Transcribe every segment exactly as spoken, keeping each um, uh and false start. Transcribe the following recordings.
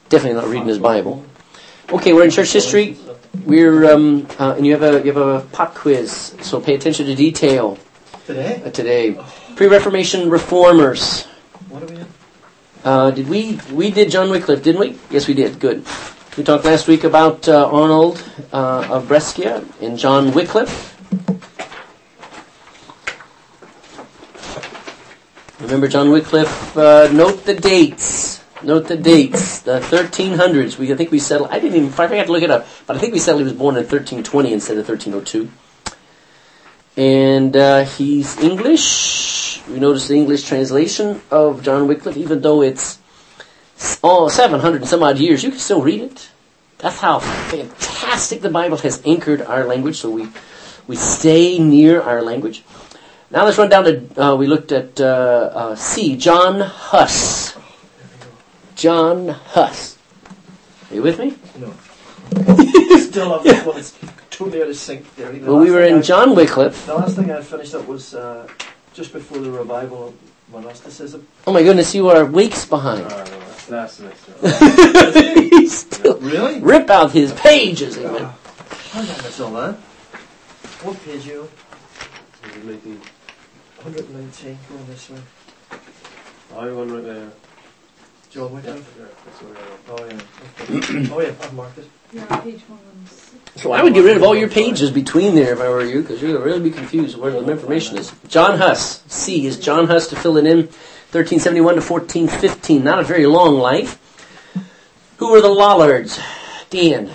Definitely not reading his Bible. Okay, we're in church history. We're um, uh, and you have a you have a pop quiz, so pay attention to detail. Today? Uh, today, pre-Reformation reformers. What are we in? Uh, did we we did John Wycliffe, didn't we? Yes, we did. Good. We talked last week about uh, Arnold uh, of Brescia and John Wycliffe. Remember John Wycliffe? Uh, note the dates. Note the dates. The thirteen hundreds. We I think we settled. I didn't even. I forgot to look it up, but I think we settled he was born in thirteen twenty instead of thirteen oh two. And uh, he's English. We notice the English translation of John Wycliffe, even though it's oh, seven hundred and some odd years, you can still read it. That's how fantastic the Bible has anchored our language, so we we stay near our language. Now let's run down to, uh, we looked at uh, uh, C, John Huss. John Huss. Are you with me? No. Still up. Well, it's totally out of sync there. The well, we were in I, John Wycliffe. The last thing I finished up was uh, just before the revival of monasticism. Oh my goodness, you are weeks behind. Oh, no, that's the next He's still really? Rip out his pages. He went. How did I miss all that? What page are you on? one nineteen, going this way. I one right there. John Wycliffe? Yeah, that's where Oh yeah. Okay. Oh yeah, I've marked it. Yeah, page one one six. So I would get rid of all your pages between there if I were you, because you're going to really be confused where the information is. John Huss. C is John Huss, to fill it in, thirteen seventy-one to fourteen fifteen. Not a very long life. Who were the Lollards? Dan.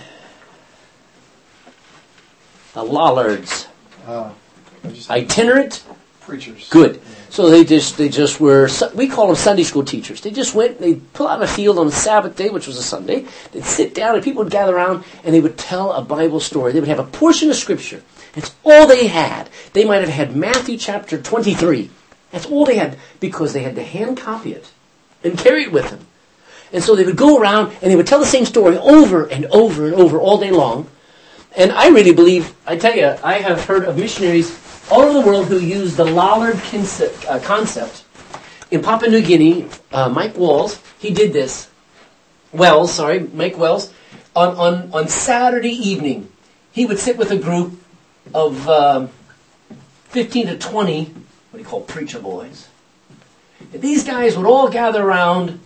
The Lollards. Uh, Itinerant preachers. Good. So they just they just were, we call them Sunday school teachers. They just went, they'd pull out a field on a Sabbath day, which was a Sunday. They'd sit down and people would gather around and they would tell a Bible story. They would have a portion of Scripture. That's all they had. They might have had Matthew chapter twenty-three. That's all they had because they had to hand copy it and carry it with them. And so they would go around and they would tell the same story over and over and over all day long. And I really believe, I tell you, I have heard of missionaries all over the world who use the Lollard concept, uh, concept. In Papua New Guinea, uh, Mike Wells, he did this. Wells, sorry, Mike Wells. On, on, on Saturday evening, he would sit with a group of um, fifteen to twenty, what do you call preacher boys. And these guys would all gather around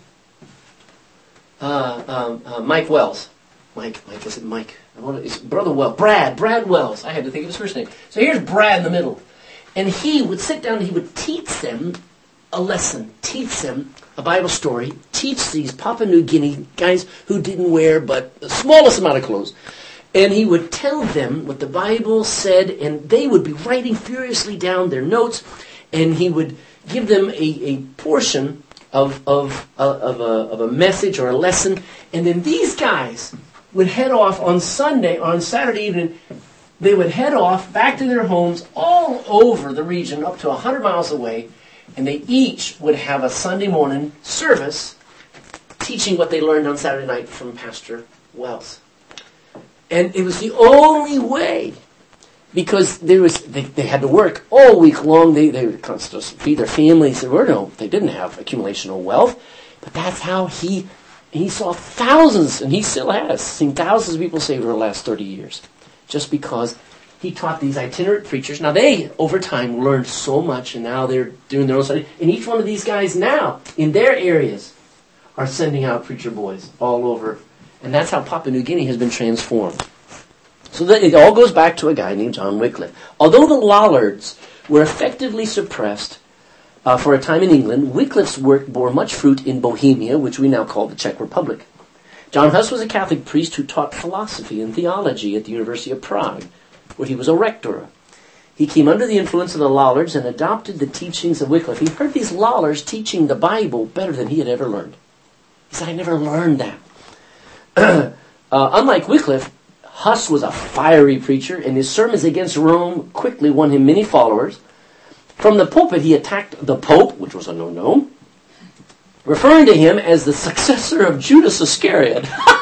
uh, um, uh, Mike Wells. Mike, Mike, is it Mike? I want to, it's Brother Wells. Brad, Brad Wells. I had to think of his first name. So here's Brad in the middle. And he would sit down and he would teach them a lesson, teach them a Bible story, teach these Papua New Guinea guys who didn't wear but the smallest amount of clothes. And he would tell them what the Bible said, and they would be writing furiously down their notes, and he would give them a, a portion of, of, uh, of, a, of a message or a lesson, and then these guys would head off on Sunday, on Saturday evening, they would head off back to their homes all over the region, up to one hundred miles away, and they each would have a Sunday morning service teaching what they learned on Saturday night from Pastor Wells. And it was the only way, because there was they, they had to work all week long. They they would constantly feed their families. There were no, they didn't have accumulation of wealth, but that's how he he saw thousands, and he still has seen thousands of people saved over the last thirty years, just because he taught these itinerant preachers. Now they, over time, learned so much, and now they're doing their own study. And each one of these guys now, in their areas, are sending out preacher boys all over. And that's how Papua New Guinea has been transformed. So that it all goes back to a guy named John Wycliffe. Although the Lollards were effectively suppressed uh, for a time in England, Wycliffe's work bore much fruit in Bohemia, which we now call the Czech Republic. John Huss was a Catholic priest who taught philosophy and theology at the University of Prague, where he was a rector. He came under the influence of the Lollards and adopted the teachings of Wycliffe. He heard these Lollards teaching the Bible better than he had ever learned. He said, I never learned that. uh, unlike Wycliffe, Huss was a fiery preacher, and his sermons against Rome quickly won him many followers. From the pulpit, he attacked the Pope, which was a no-no, referring to him as the successor of Judas Iscariot.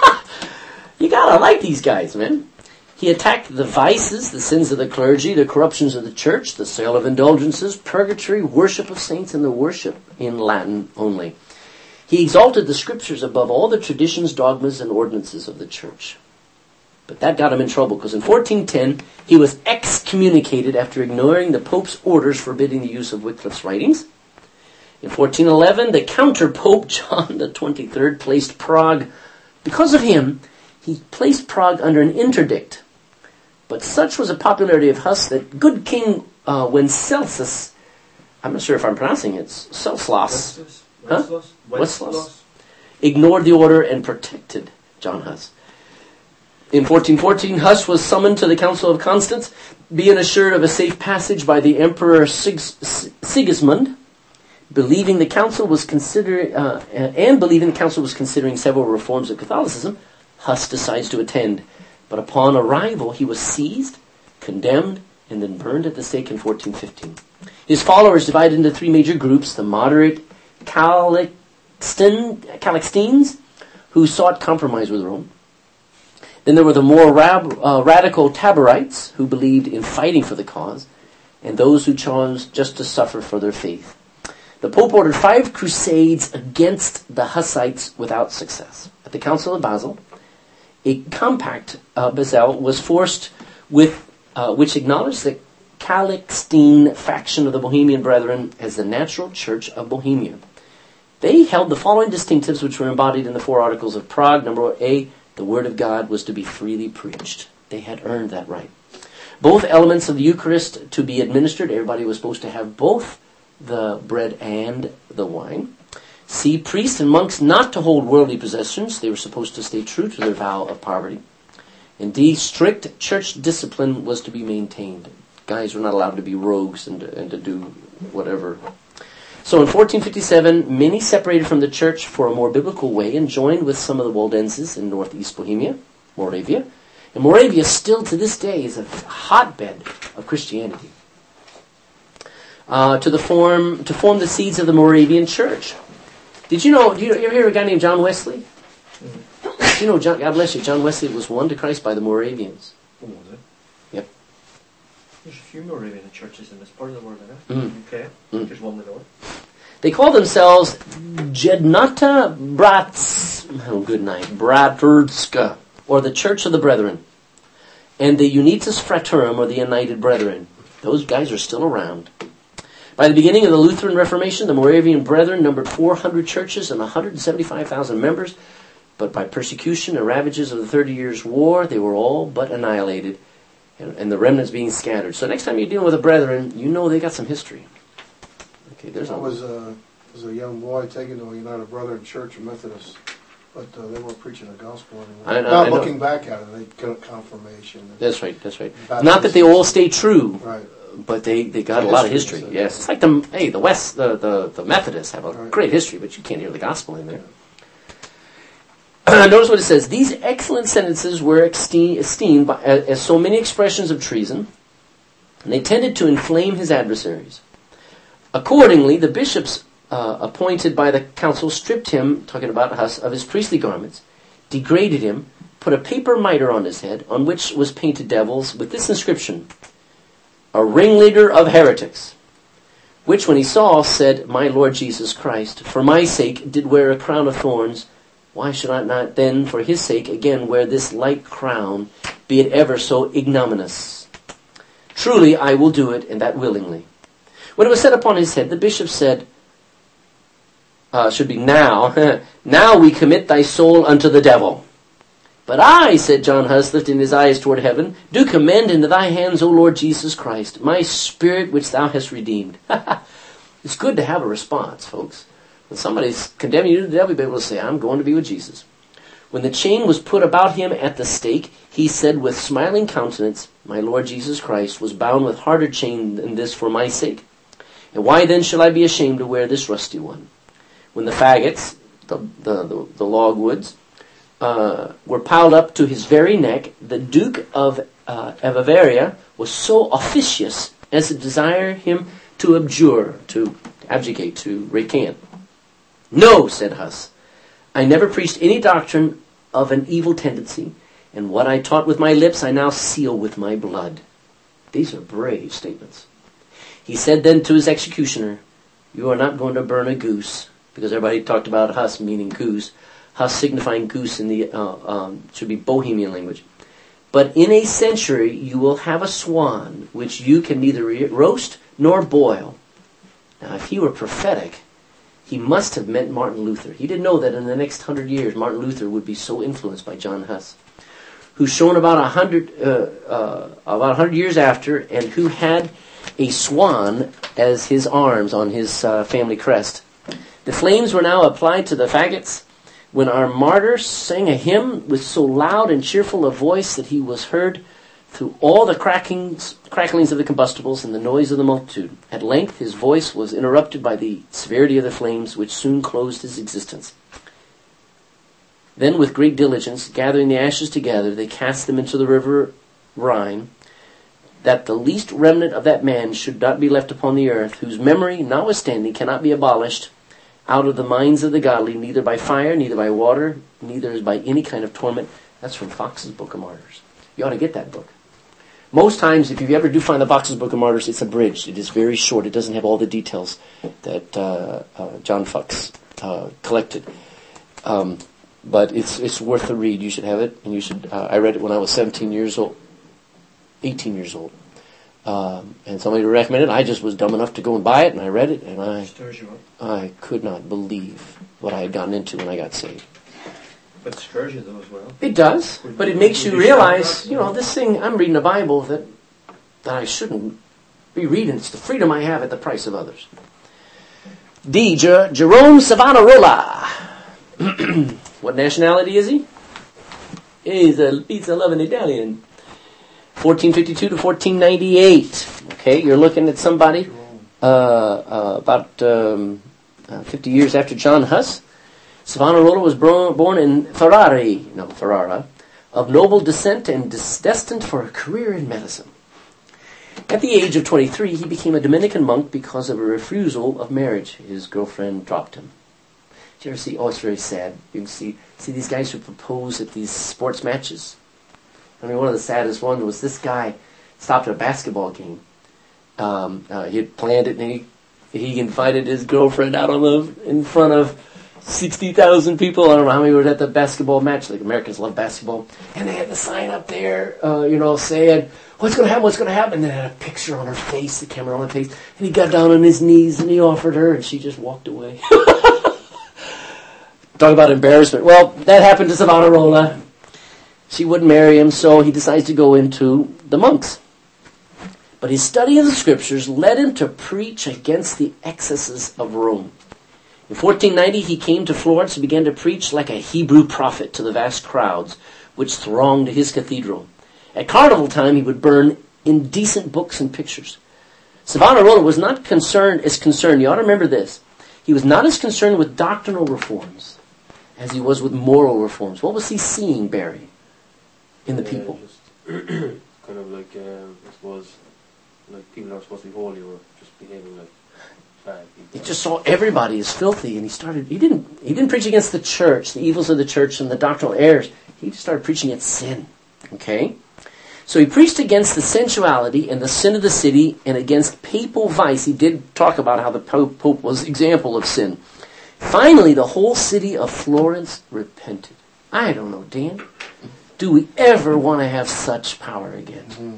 You gotta like these guys, man. He attacked the vices, the sins of the clergy, the corruptions of the church, the sale of indulgences, purgatory, worship of saints, and the worship in Latin only. He exalted the scriptures above all the traditions, dogmas, and ordinances of the church. But that got him in trouble, because in fourteen ten, he was excommunicated after ignoring the Pope's orders forbidding the use of Wycliffe's writings. In fourteen eleven, the counter-Pope, John the twenty-third, placed Prague, because of him, he placed Prague under an interdict. But such was the popularity of Huss that good King uh, Wenceslaus, I'm not sure if I'm pronouncing it, Celslaus, huh? Wenceslas, ignored the order and protected John Huss. In fourteen fourteen, Huss was summoned to the Council of Constance, being assured of a safe passage by the Emperor Sig- Sigismund. Believing the council was considering, uh, and believing the council was considering several reforms of Catholicism, Huss decides to attend. But upon arrival, he was seized, condemned, and then burned at the stake in fourteen fifteen. His followers divided into three major groups: the moderate Calixtin, Calixtines, who sought compromise with Rome. Then there were the more rab, uh, radical Taborites, who believed in fighting for the cause, and those who chose just to suffer for their faith. The Pope ordered five crusades against the Hussites without success. At the Council of Basel, a compact uh, Basel was forced with, uh, which acknowledged the Calixtine faction of the Bohemian Brethren as the natural church of Bohemia. They held the following distinctives, which were embodied in the four articles of Prague. Number A, the word of God was to be freely preached. They had earned that right. Both elements of the Eucharist to be administered. Everybody was supposed to have both the bread and the wine. C, priests and monks not to hold worldly possessions. They were supposed to stay true to their vow of poverty. And D, strict church discipline was to be maintained. Guys were not allowed to be rogues and, and to do whatever. So in fourteen fifty-seven, many separated from the church for a more biblical way and joined with some of the Waldenses in northeast Bohemia, Moravia. And Moravia still to this day is a hotbed of Christianity. Uh, to the form to form the seeds of the Moravian church. Did you know, do you ever hear of a guy named John Wesley? Mm-hmm. Did you know, John, God bless you, John Wesley was won to Christ by the Moravians. Oh, was it? Yep. There's a few Moravian churches in this part of the world, isn't there? Mm. U K. Mm. There's one we know. They call themselves Jednota Brats, oh good night, Bratrdska, or the Church of the Brethren, and the Unitas Fraterum, or the United Brethren. Those guys are still around. By the beginning of the Lutheran Reformation, the Moravian Brethren numbered four hundred churches and one hundred seventy-five thousand members, but by persecution and ravages of the Thirty Years' War, they were all but annihilated, and, and the remnants being scattered. So next time you're dealing with a Brethren, you know they got some history. Okay, there's I was, uh, was a young boy taken to a United Brethren Church, a Methodist, but uh, they weren't preaching the gospel anymore. I know, Not I know. looking back at it, they got confirmation. That's right, that's right. Baptist. Not that they all stay true. Right. But they, they got a lot of history. So Yes, it's like the hey the West the, the, the Methodists have a right. great history, but you can't hear the gospel in there. Yeah. Notice what it says: these excellent sentences were esteemed by, as, as so many expressions of treason, and they tended to inflame his adversaries. Accordingly, the bishops uh, appointed by the council stripped him, talking about Huss, of his priestly garments, degraded him, put a paper mitre on his head, on which was painted devils with this inscription: a ringleader of heretics, which when he saw said, my Lord Jesus Christ, for my sake did wear a crown of thorns, why should I not then for his sake again wear this like crown, be it ever so ignominious? Truly I will do it, and that willingly. When it was set upon his head, the bishop said, uh, should be now, now we commit thy soul unto the devil. But I, said John Huss, lifting his eyes toward heaven, do commend into thy hands, O Lord Jesus Christ, my spirit which thou hast redeemed. It's good to have a response, folks. When somebody's condemning you to the devil, you'll be able to say, I'm going to be with Jesus. When the chain was put about him at the stake, he said with smiling countenance, my Lord Jesus Christ was bound with harder chain than this for my sake. And why then shall I be ashamed to wear this rusty one? When the faggots, the, the, the, the logwoods, Uh, were piled up to his very neck, the Duke of uh, Bavaria was so officious as to desire him to abjure, to abjugate, to recant. No, said Huss, I never preached any doctrine of an evil tendency, and what I taught with my lips I now seal with my blood. These are brave statements. He said then to his executioner, you are not going to burn a goose, because everybody talked about Huss meaning goose. Huss signifying goose in the, uh, um, should be Bohemian language. But in a century you will have a swan, which you can neither re- roast nor boil. Now if he were prophetic, he must have meant Martin Luther. He didn't know that in the next hundred years Martin Luther would be so influenced by John Huss, who's shown about a hundred, uh, uh, about a hundred years after, and who had a swan as his arms on his uh, family crest. The flames were now applied to the faggots, when our martyr sang a hymn with so loud and cheerful a voice that he was heard through all the crackings, cracklings of the combustibles and the noise of the multitude. At length his voice was interrupted by the severity of the flames, which soon closed his existence. Then with great diligence, gathering the ashes together, they cast them into the river Rhine, that the least remnant of that man should not be left upon the earth, whose memory, notwithstanding, cannot be abolished out of the minds of the godly, neither by fire, neither by water, neither by any kind of torment. That's from Fox's Book of Martyrs. You ought to get that book. Most times, if you ever do find the Fox's Book of Martyrs, it's abridged. It is very short. It doesn't have all the details that uh, uh, John Fox uh, collected. Um, but it's it's worth the read. You should have it, and you should. Uh, I read it when I was seventeen years old, eighteen years old. Um, and somebody recommended it. I just was dumb enough to go and buy it, and I read it, and I Stirs you up. I could not believe what I had gotten into when I got saved. But it stirs you though as well. It does, but it makes you realize, you know, this thing, I'm reading a Bible that that I shouldn't be reading. It's the freedom I have at the price of others. D. Jer- Jerome Savonarola. What nationality is he? He's a pizza-loving Italian. fourteen fifty-two to fourteen ninety-eight. Okay, you're looking at somebody uh, uh, about um, uh, fifty years after John Huss. Savonarola was bro- born in Ferrari, no, Ferrara, of noble descent and des- destined for a career in medicine. At the age of twenty-three, he became a Dominican monk because of a refusal of marriage. His girlfriend dropped him. Did you ever see, oh, it's very sad. You can see, see these guys who propose at these sports matches. I mean, one of the saddest ones was this guy stopped at a basketball game. Um, uh, he had planned it, and he he invited his girlfriend out on the in front of sixty thousand people. I don't know how many were at the basketball match. Like, Americans love basketball. And they had the sign up there, uh, you know, saying, what's going to happen, what's going to happen? And they had a picture on her face, the camera on her face. And he got down on his knees, and he offered her, and she just walked away. Talk about embarrassment. Well, that happened to Savonarola. She wouldn't marry him, so he decides to go into the monks. But his study of the scriptures led him to preach against the excesses of Rome. In fourteen ninety, he came to Florence and began to preach like a Hebrew prophet to the vast crowds which thronged his cathedral. At carnival time, he would burn indecent books and pictures. Savonarola was not concerned as concerned, you ought to remember this, he was not as concerned with doctrinal reforms as he was with moral reforms. What was he seeing, Barry, in the Yeah, people? Just kind of like, um, I suppose, like people are supposed to be holy or just behaving like bad people. He just saw everybody as filthy, and he started, he didn't, he didn't preach against the church, the evils of the church and the doctrinal errors. He just started preaching against sin. Okay? So he preached against the sensuality and the sin of the city and against papal vice. He did talk about how the Pope, Pope was an example of sin. Finally, the whole city of Florence repented. I don't know, Dan. Do we ever want to have such power again? Mm-hmm.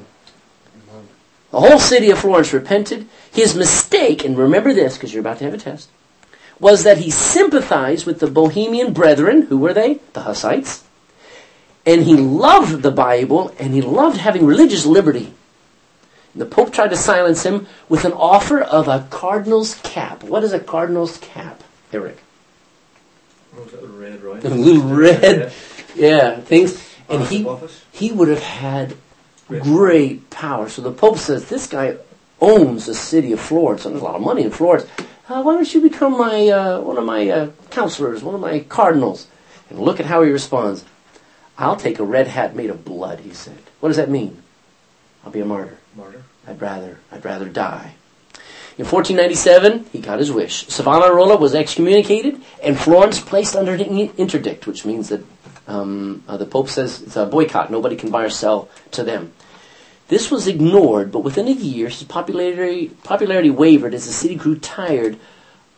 The whole city of Florence repented. His mistake, and remember this because you're about to have a test, was that he sympathized with the Bohemian brethren. Who were they? The Hussites. And he loved the Bible, and he loved having religious liberty. And the Pope tried to silence him with an offer of a cardinal's cap. What is a cardinal's cap, Eric? Oh, is that a red, right? A little red, yeah, things. And he Office? he would have had great power. So the Pope says, this guy owns the city of Florence, and there's a lot of money in Florence. Uh, why don't you become my uh, one of my uh, counselors, one of my cardinals? And look at how he responds. I'll take a red hat made of blood, he said. What does that mean? I'll be a martyr. Martyr. I'd rather, I'd rather die. In fourteen ninety-seven, he got his wish. Savonarola was excommunicated, and Florence placed under an interdict, which means that um, uh, the Pope says it's a boycott. Nobody can buy or sell to them. This was ignored, but within a year, his popularity, popularity wavered as the city grew tired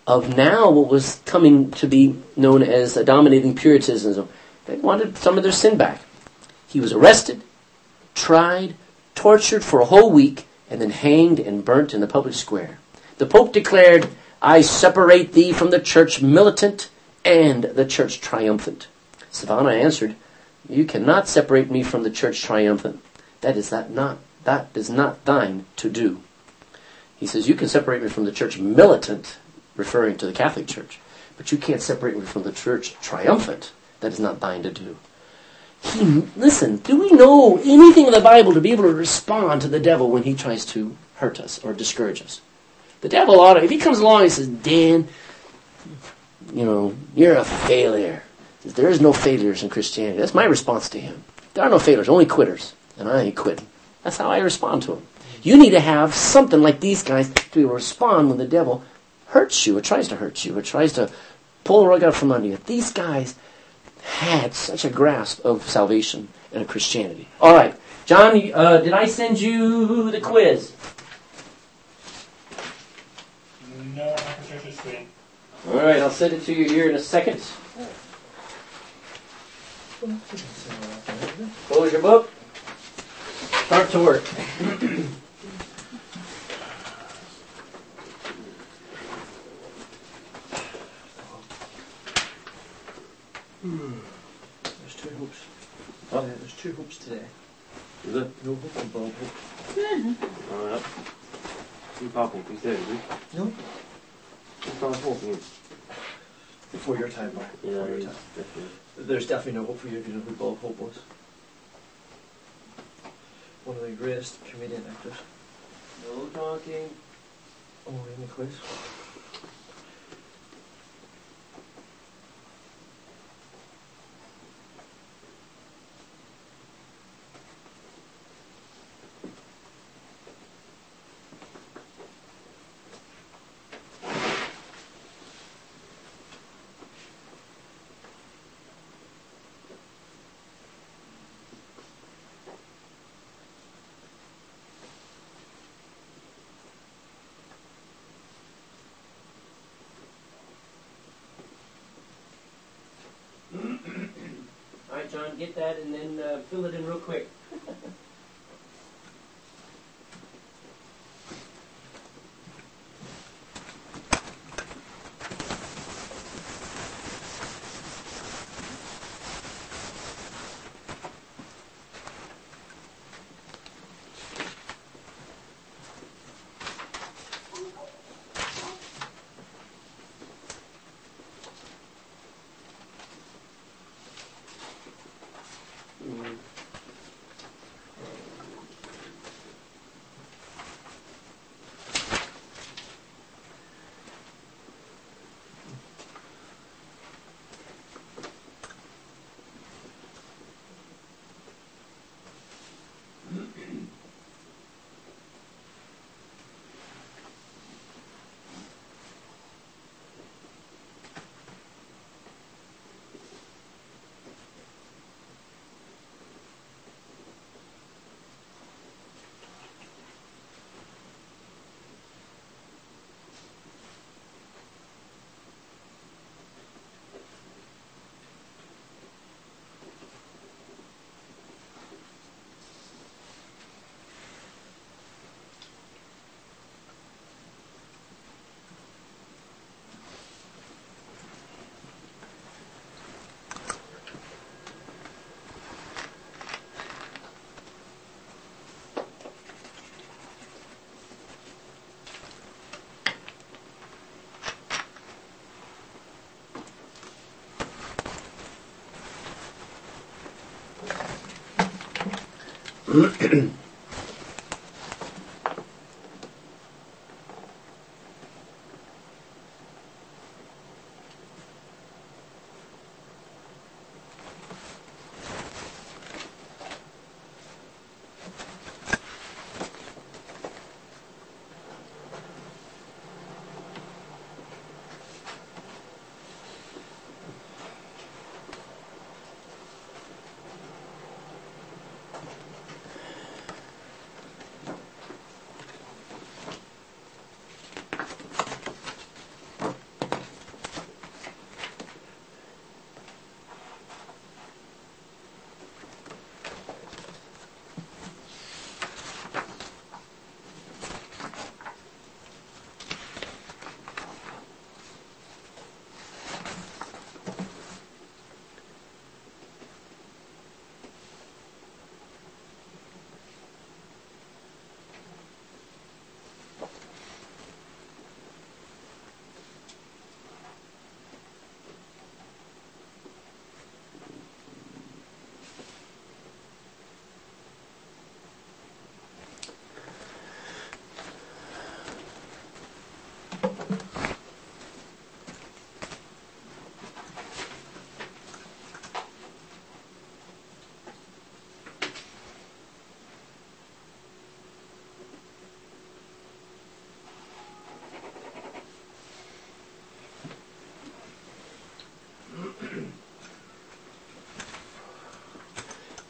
of now what was coming to be known as a dominating Puritanism. They wanted some of their sin back. He was arrested, tried, tortured for a whole week, and then hanged and burnt in the public square. The Pope declared, "I separate thee from the church militant and the church triumphant." Savannah answered, "You cannot separate me from the church triumphant. That is that not that is not thine to do." He says, "You can separate me from the church militant," referring to the Catholic Church, "but you can't separate me from the church triumphant. That is not thine to do." He, listen, do we know anything in the Bible to be able to respond to the devil when he tries to hurt us or discourage us? The devil ought to, if he comes along and says, "Dan, you know, you're a failure." Says, "There is no failures in Christianity." That's my response to him. There are no failures, only quitters. And I ain't quitting. That's how I respond to him. You need to have something like these guys to be able to respond when the devil hurts you or tries to hurt you or tries to pull the rug out from under you. These guys had such a grasp of salvation and of Christianity. All right. John, uh, did I send you the quiz? No, I can check the screen. All right, I'll send it to you here in a second. Close your book. Start to work. There's two hoops. Oh. Uh, there's two hoops today. Is it? No hoop and ball hoop. Oh, yeah. You pop up, he's dead, is he? No. He's not smoking. Before your time, Mark. Yeah, Before your he's time. definitely. There's definitely no hope for you if you know who Bob Hope was. One of the greatest comedian actors. No talking. Oh, in the quiz. All right, John, get that and then uh, fill it in real quick.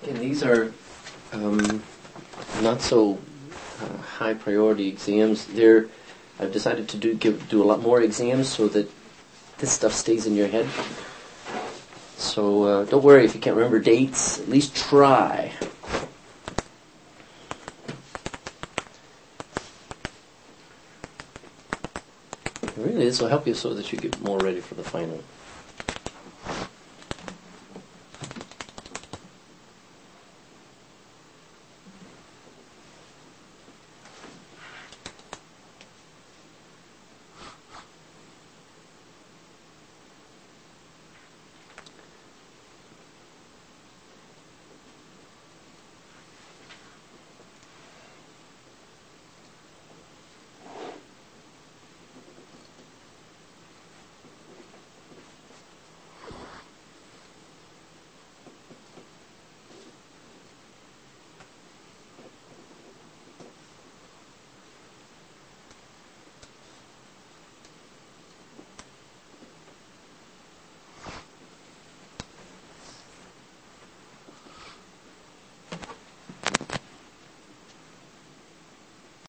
Again, these are um, not so uh, high priority exams. They're, I've decided to do give, do a lot more exams so that this stuff stays in your head. So uh, don't worry if you can't remember dates. At least try. Really, this will help you so that you get more ready for the final.